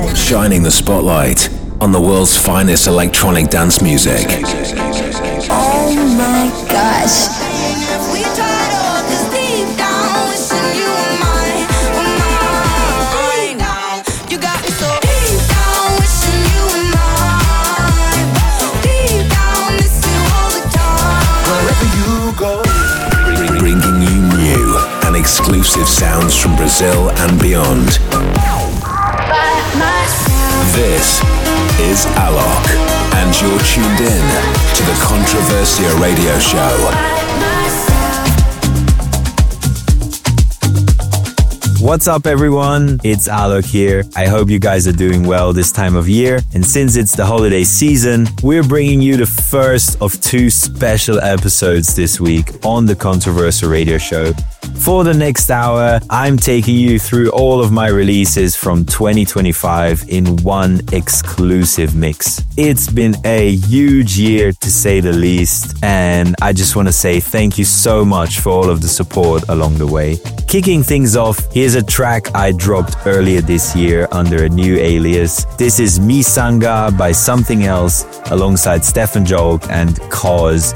shining the spotlight on the world's finest electronic dance music. Oh my gosh. Bringing you new and exclusive sounds from Brazil and beyond. This is Alok, and you're tuned in to the Controversia Radio Show. What's up, everyone? It's Alok here. I hope you guys are doing well this time of year. And since it's the holiday season, we're bringing you the first of 2 special episodes this week on the Controversia Radio Show. For the next hour, I'm taking you through all of my releases from 2025 in one exclusive mix. It's been a huge year, to say the least, and I just want to say thank you so much for all of the support along the way. Kicking things off, here's a track I dropped earlier this year under a new alias. This is Misanga by Something Else alongside Stefan Jolk and Cause.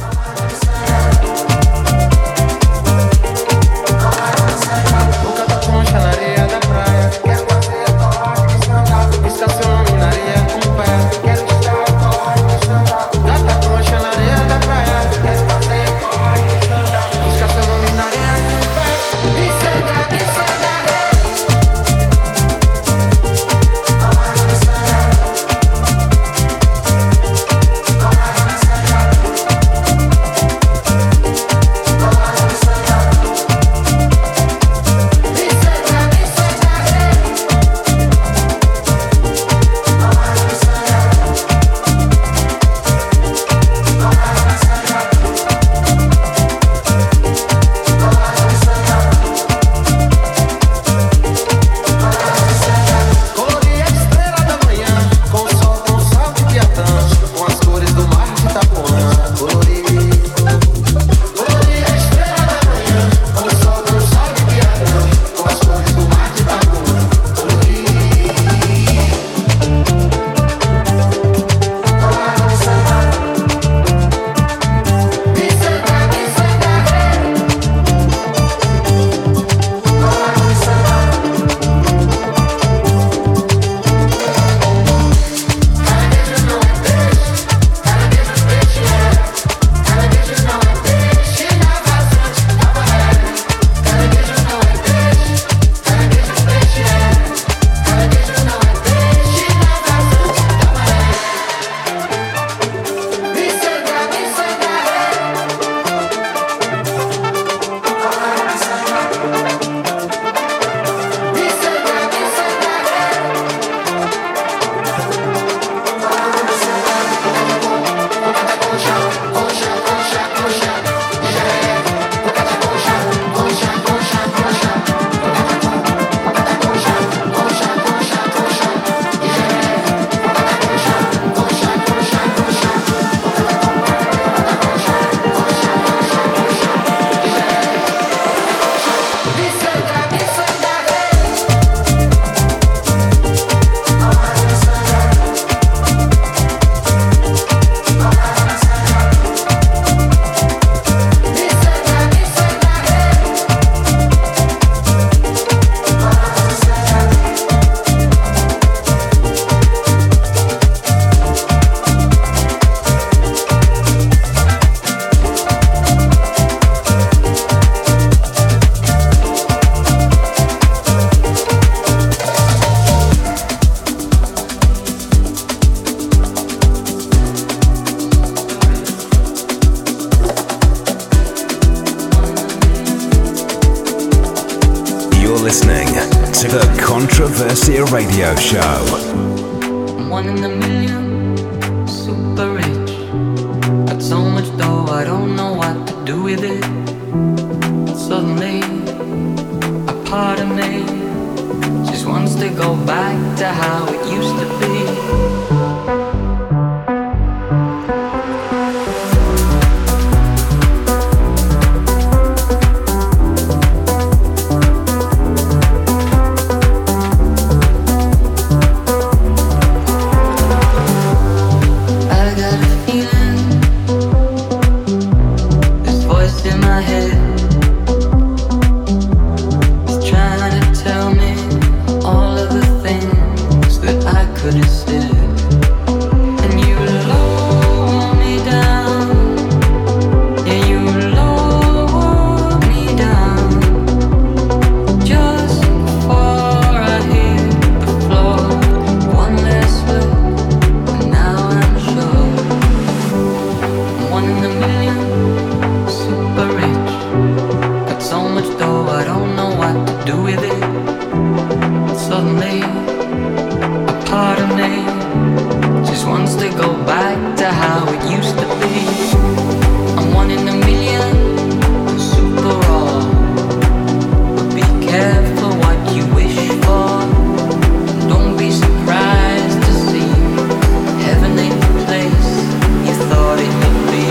Controversia Radio Show. I'm 1 in a million, super rich. Got so much dough, I don't know what to do with it. Suddenly, a part of me just wants to go back to how it used to be. Suddenly, a part of me just wants to go back to how it used to be. I'm one in a million, super raw. But be careful what you wish for. Don't be surprised to see heaven ain't the place you thought it would be.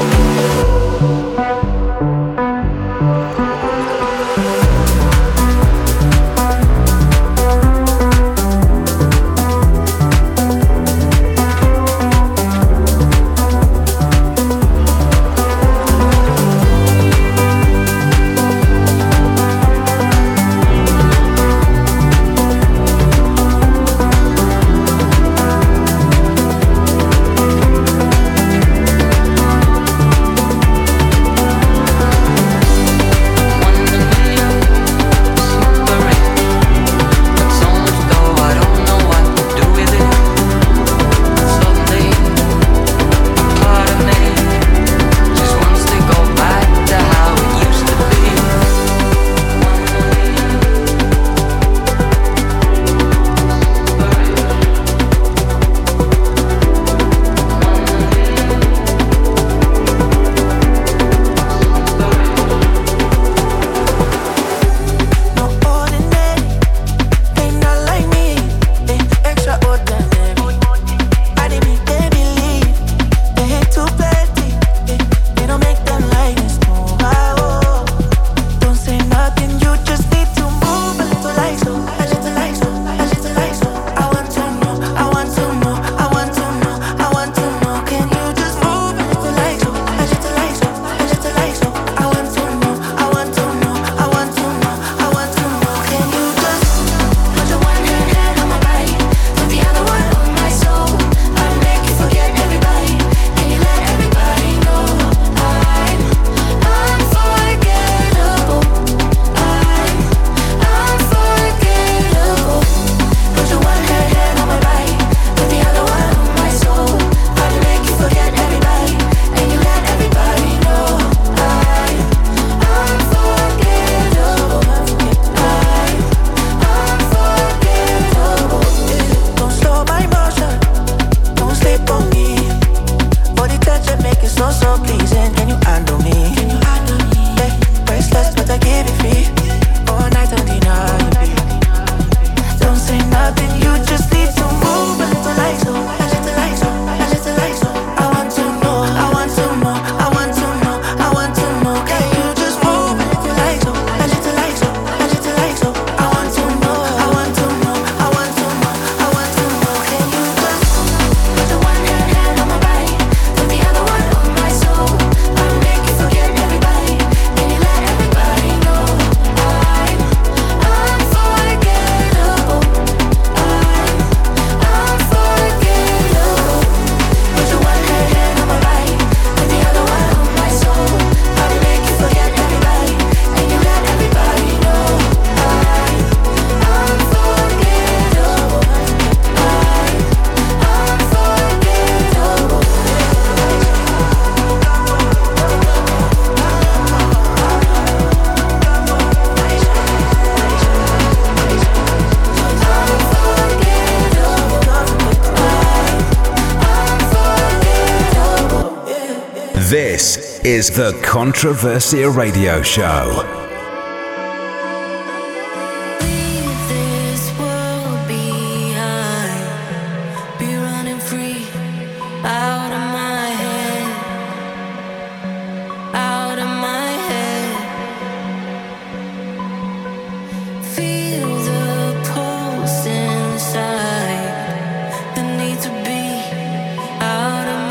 This is the Controversia Radio Show.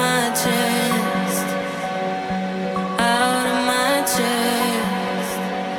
Out of my chest.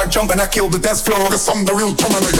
start jumping, I kill the dance floor, cause I'm the real Terminator.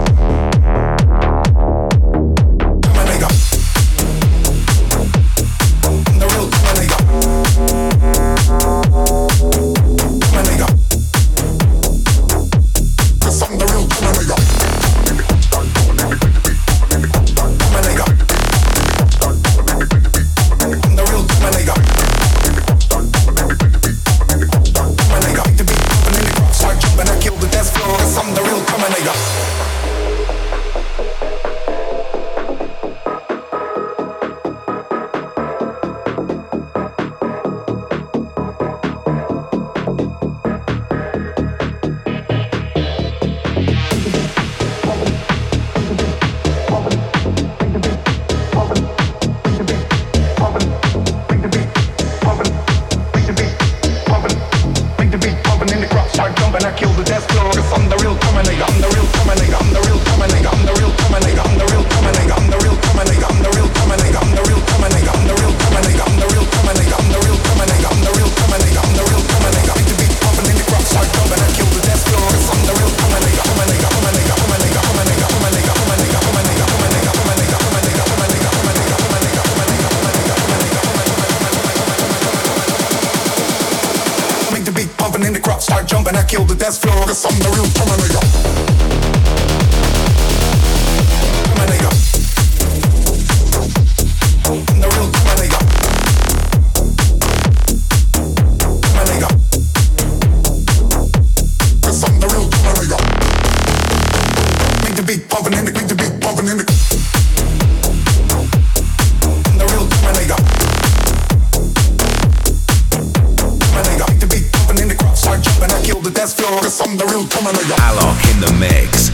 Alok in the mix.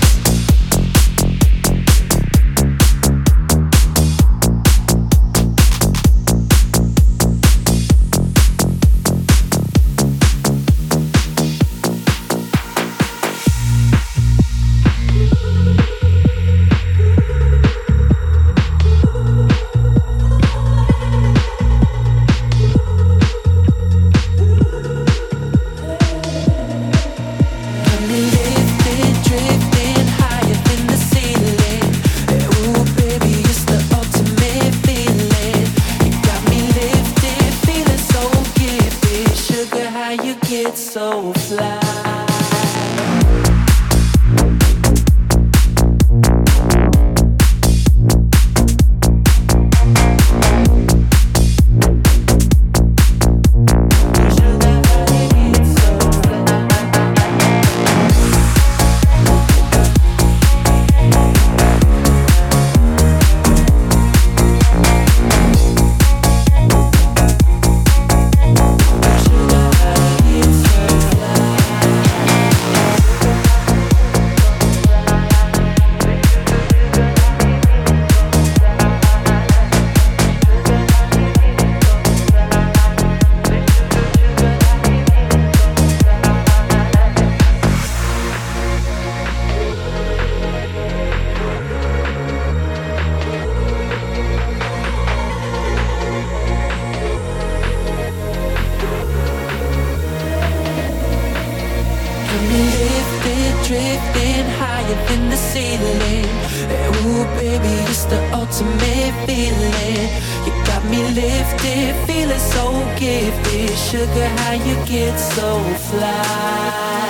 Drifting higher than the ceiling. Ooh, baby, it's the ultimate feeling. You got me lifted, feeling so gifted. Sugar, how you get so fly?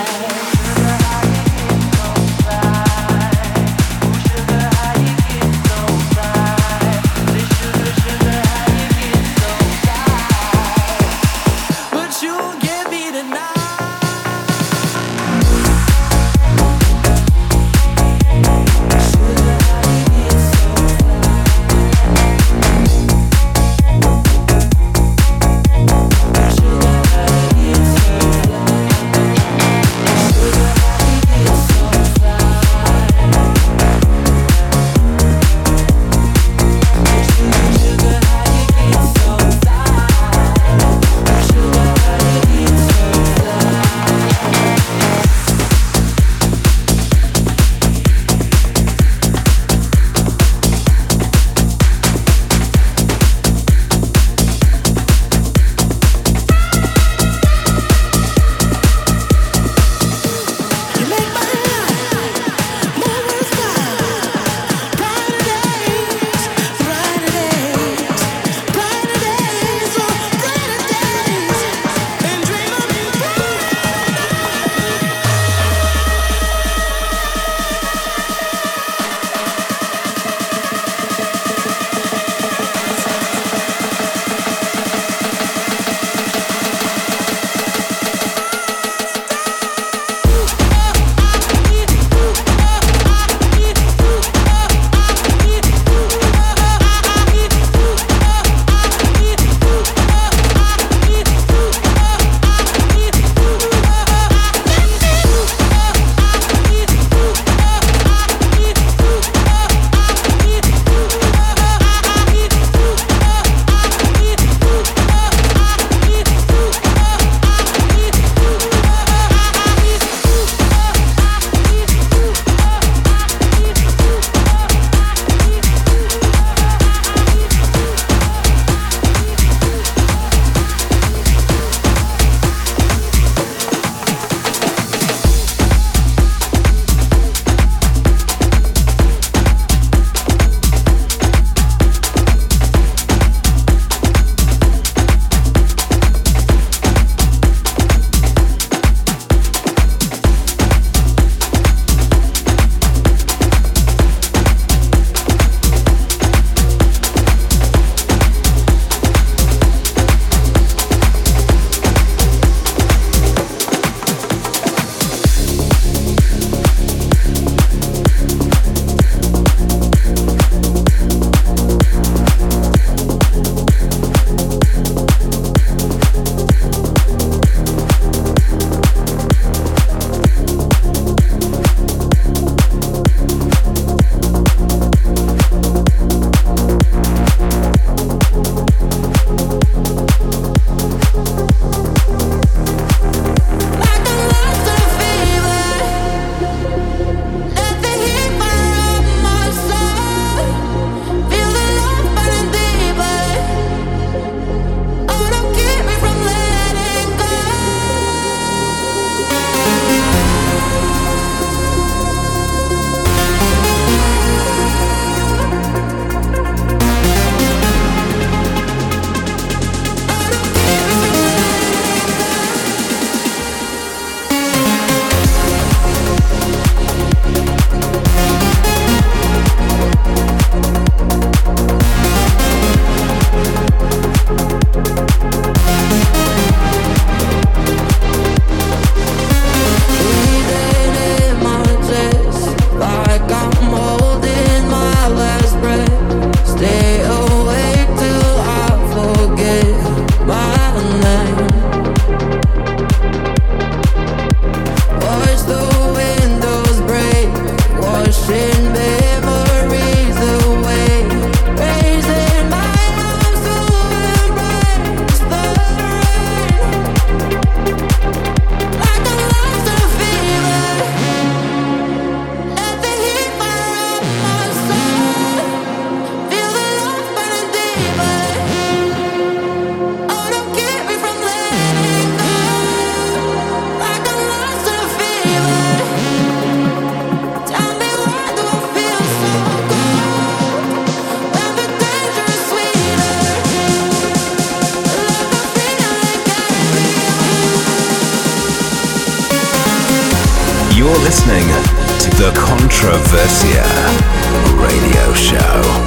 You're listening to the Controversia Radio Show.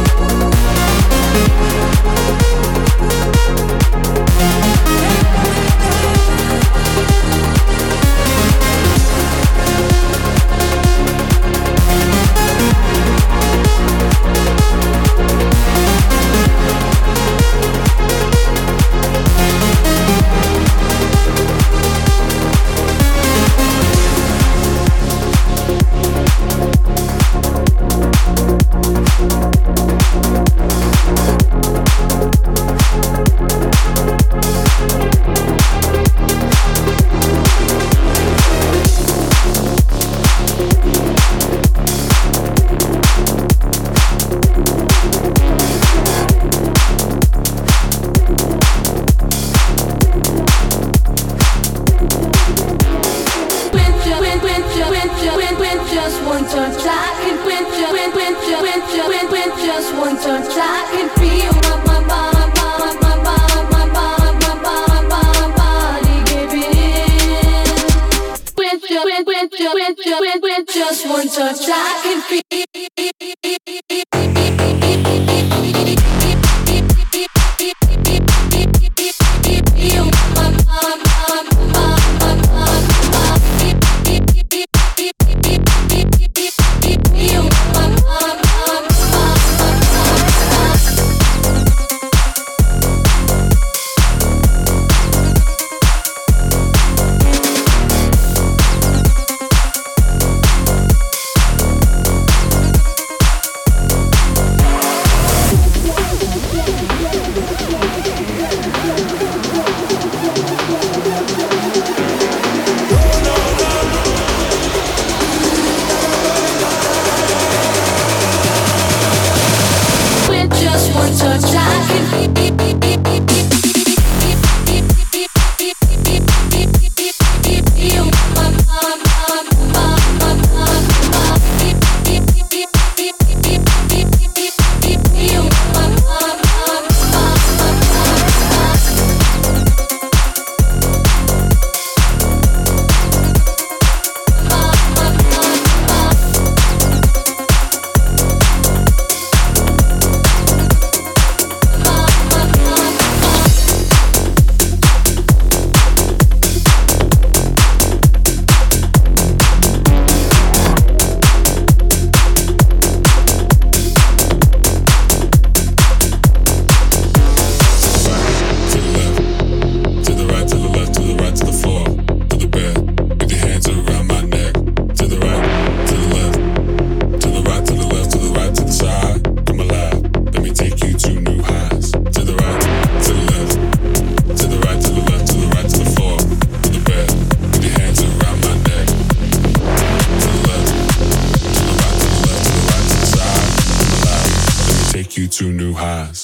To new highs.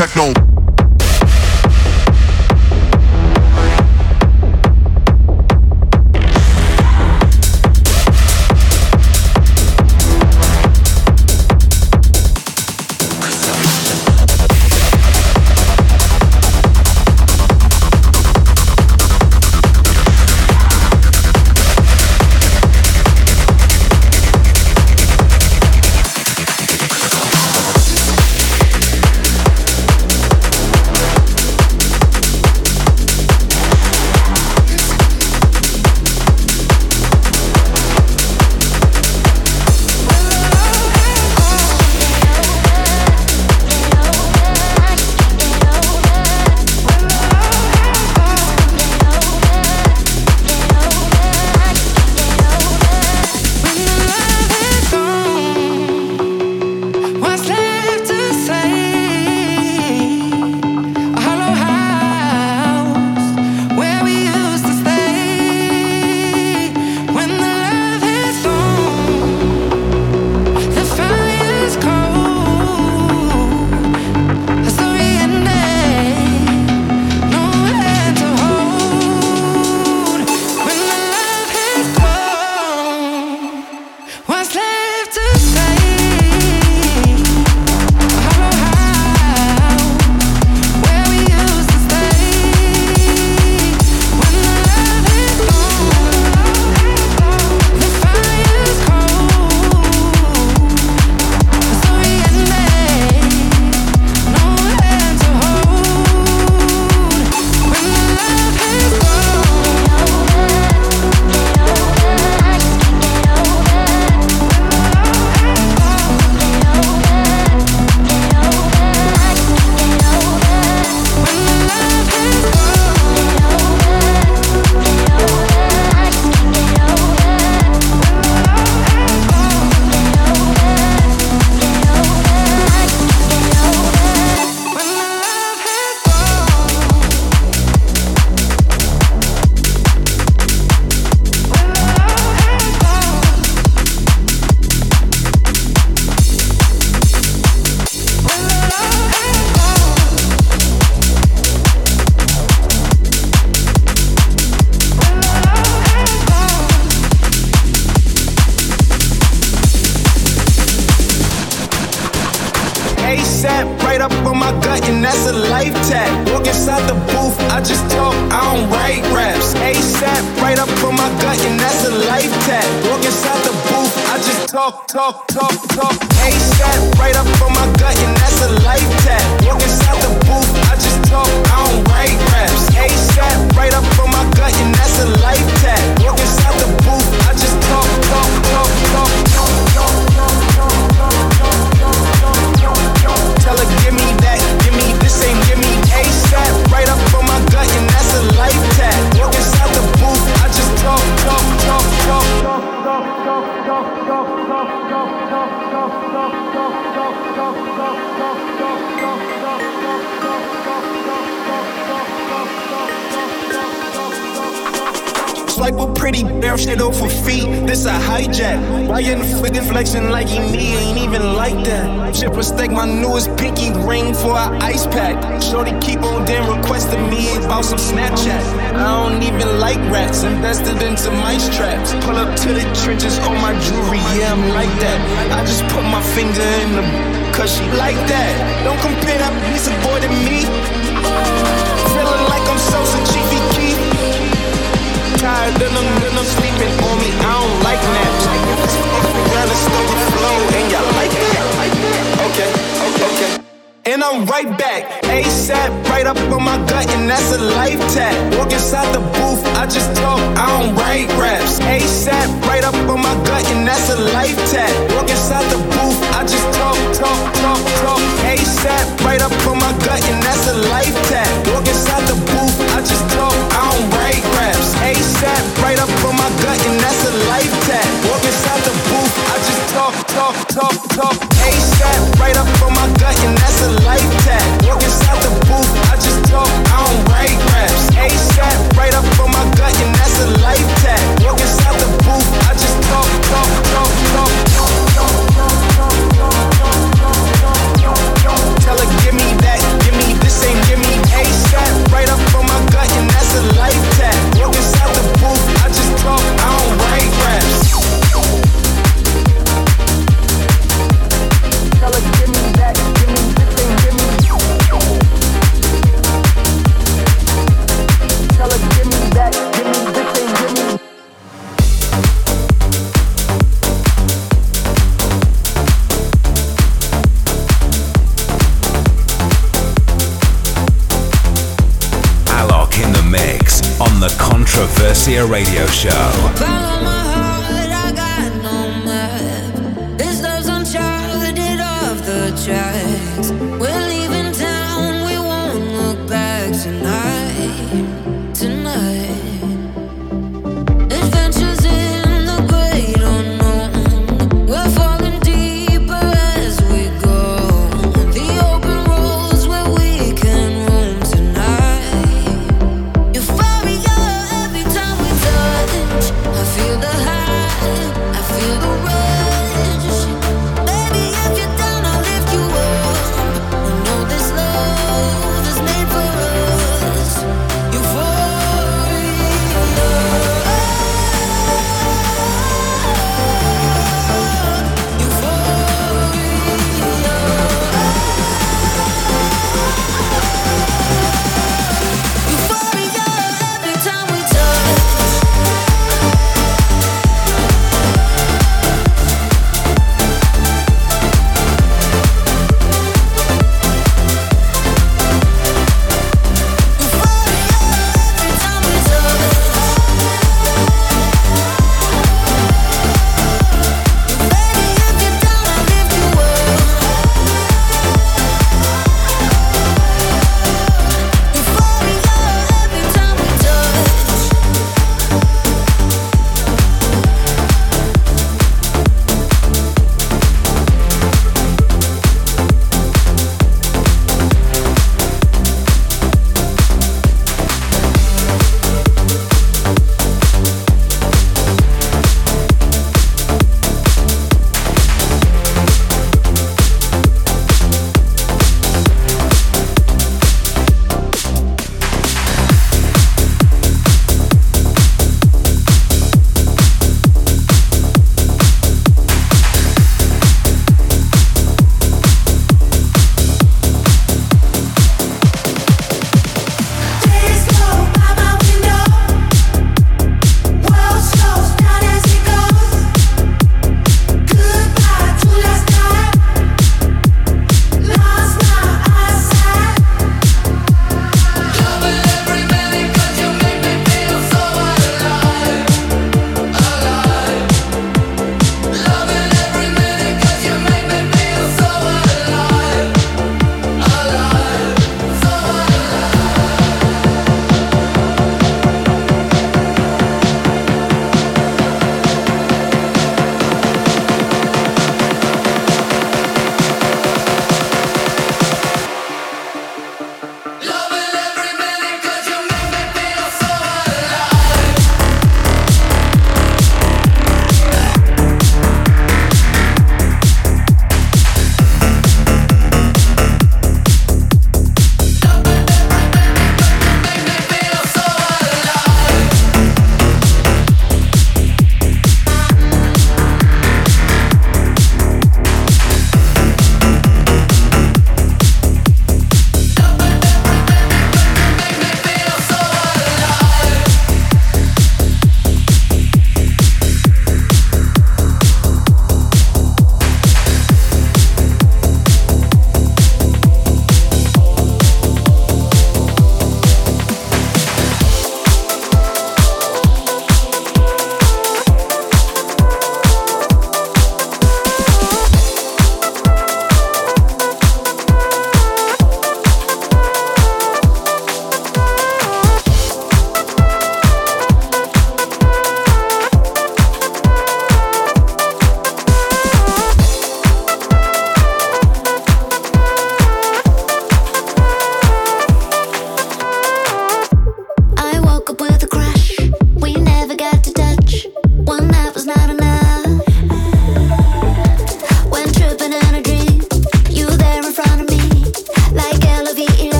techno. Swipe a pretty damn shit off her feet. This a hijack. Why you in the flickin' flexing like he me? Ain't even like that. Shit mistake my newest pinky ring for an ice pack. Shorty keep on damn requesting me about some Snapchat. I don't even like rats. Invested into mice traps. Pull up to the trenches on my jewelry. Yeah, I'm like that. I just put my finger in the cause she like that. Don't compare that piece of boy to me. Feeling like I'm Sosa Chiefy Keef. Tired, then I'm sleeping on me. I don't like naps. Around the story flow, and y'all like that. Okay. And I'm right back. ASAP, right up on my gut, and that's a life tap. Walk inside the booth, I just talk, I don't write raps. ASAP, right up on my gut, and that's a life tap. Walk inside the booth, I just talk. ASAP, right up on my gut, and that's a life tap. Walk inside the booth, I just talk, I don't write raps. ASAP, right up on my gut, and that's a life tap. Walk inside the booth, I just talk. ASAP, right up on my gut, and that's a life tap. Walk inside the booth, I just talk, I don't write raps. ASAP, right up on my gut, and that's a life tap. Walk inside the booth, I just talk. Controversia Radio Show. Follow my heart, I got no map. This love's uncharted off the tracks. We're leaving town, we won't look back tonight. Adventures in the great unknown. We're falling deeper as we go. The open roads where we can roam tonight. Euphoria every time we touch. I feel the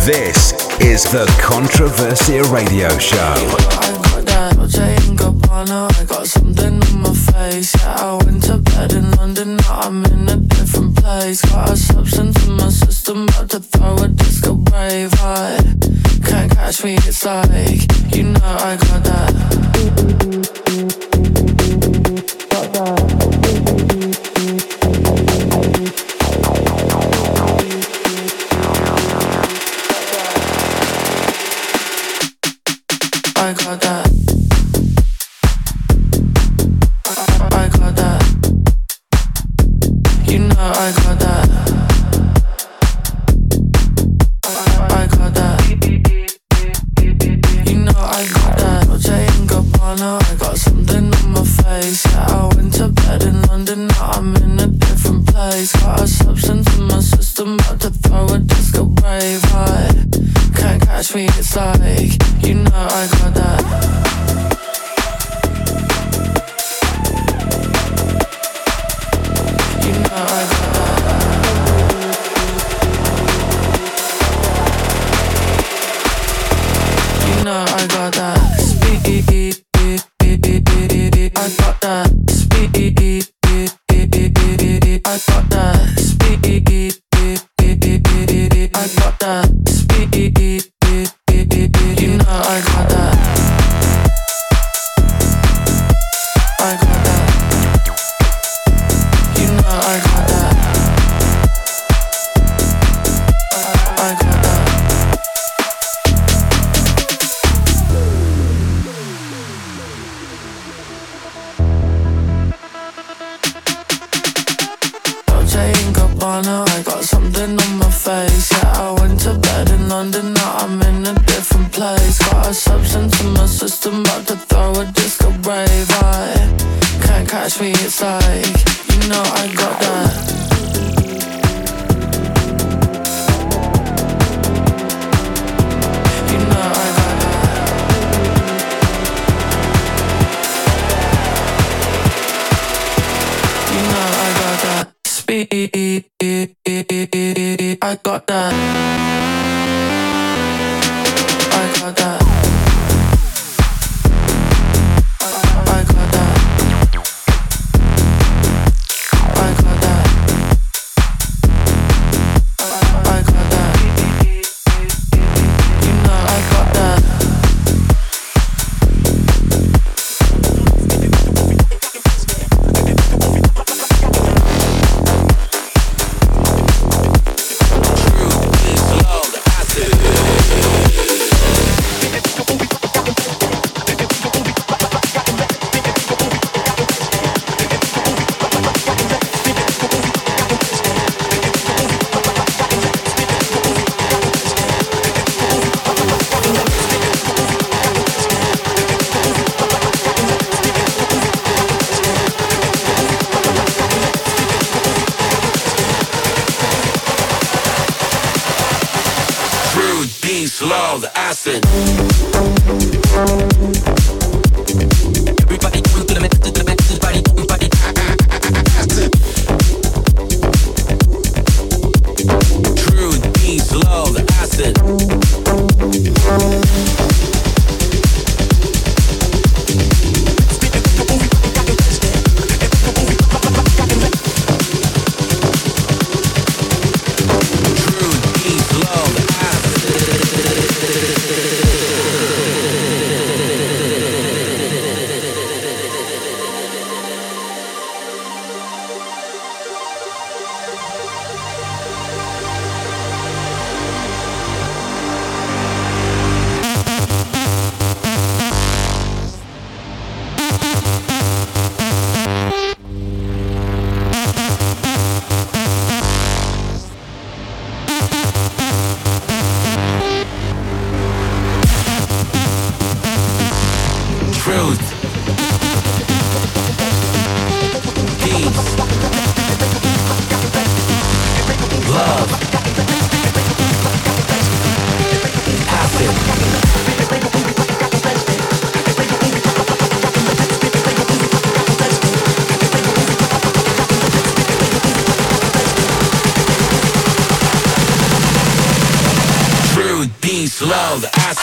This is the Controversia Radio Show. I got that Dolce & Gabbana, I got something on my face. Yeah, I went to bed in London, now I'm in a different place. Got a substance in my system, about to throw a disco rave high. Can't catch me, it's like, you know I got that. Got that. I got that. I got that. You know I got that. I got that. You know I got that. Dolce & Gabbana, I got something on my face. Yeah, I went to bed in London, now I'm in a different place. Got a substance in my system, about to throw a disco rave high. Can't catch me, it's like, you know I got that. You know I got that. You know I got that. Speed, I got that. Speed, I got that. Speed, I got that. Speed, you know I got that. I got that. You know I got that. I got that. Dolce & Gabbana, I got something on my face. Yeah, I went to bed in London, now I'm in a different place. Got a substance in my system, about to throw a disco rave high. Can't catch me, it's like, you know I got that. You know I got that. You know I got that. Speed, I got that. I got that. I got that. I got that. I got that. You know I got that. Slow the acid. Everybody move to the mix, to the mix, everybody acid. True D, slow the acid.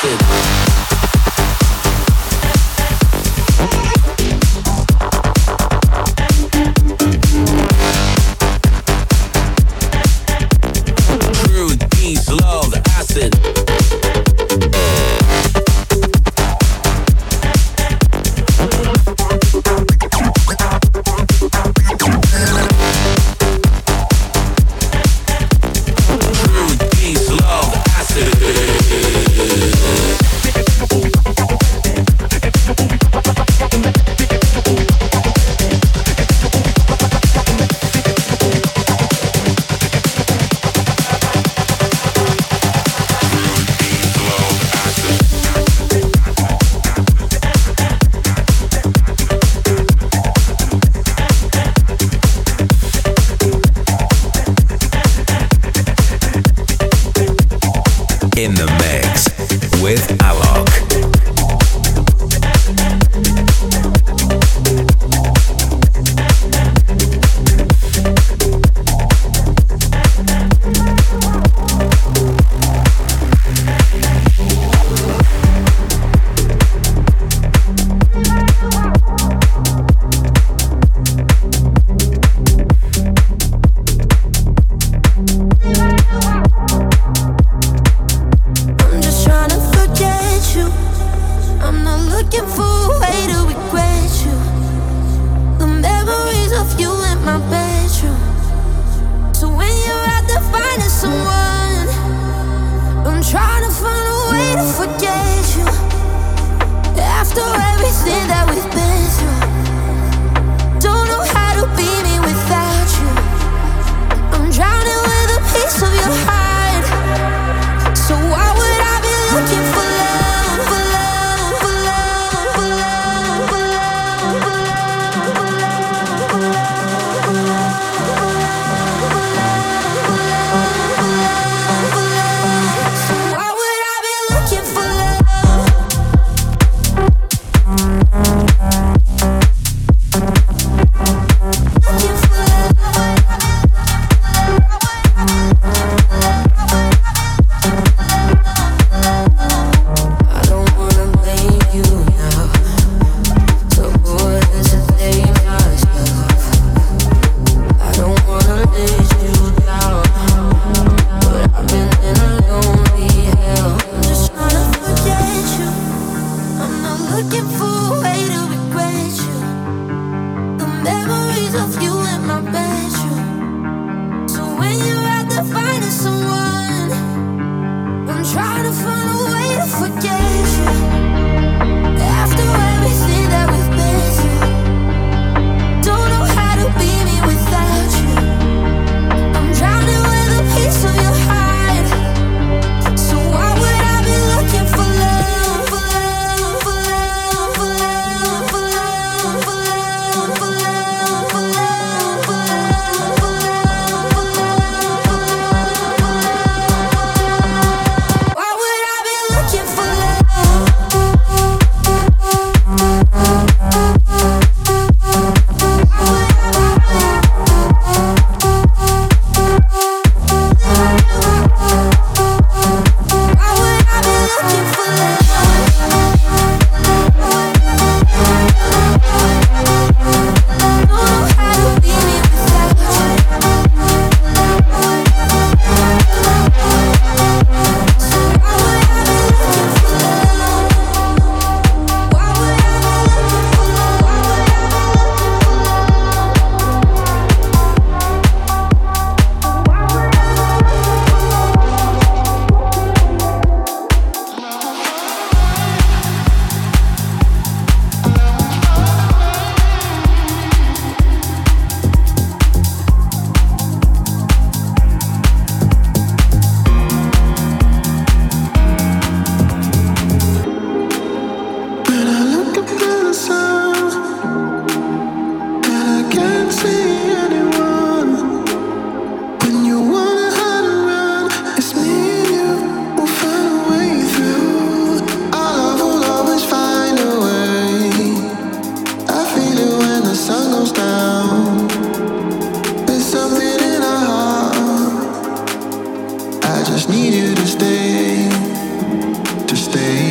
just need you to stay, to stay.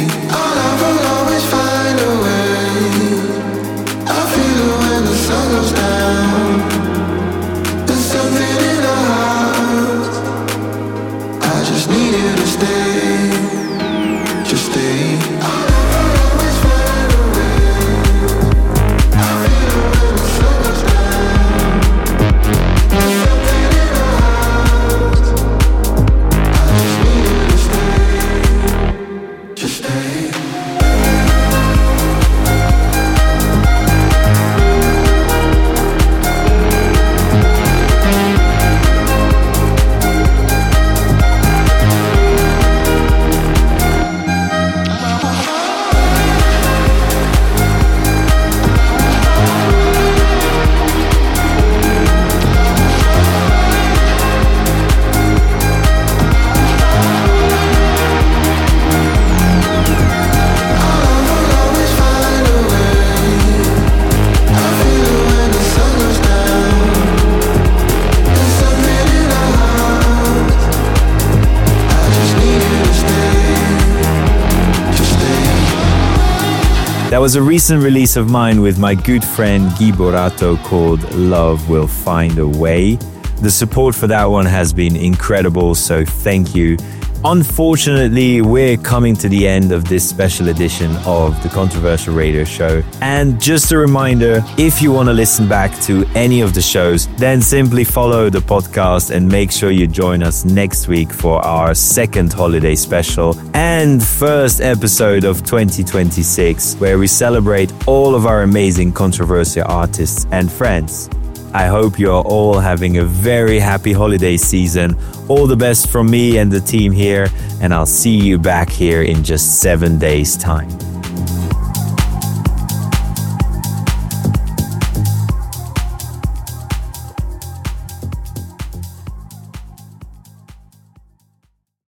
That was a recent release of mine with my good friend Guy Borato called Love Will Find a Way. The support for that one has been incredible, so thank you. Unfortunately, we're coming to the end of this special edition of the Controversial Radio Show. And just a reminder, if you want to listen back to any of the shows, then simply follow the podcast and make sure you join us next week for our second holiday special and first episode of 2026, where we celebrate all of our amazing controversial artists and friends. I hope you're all having a very happy holiday season. All the best from me and the team here, and I'll see you back here in just 7 days' time.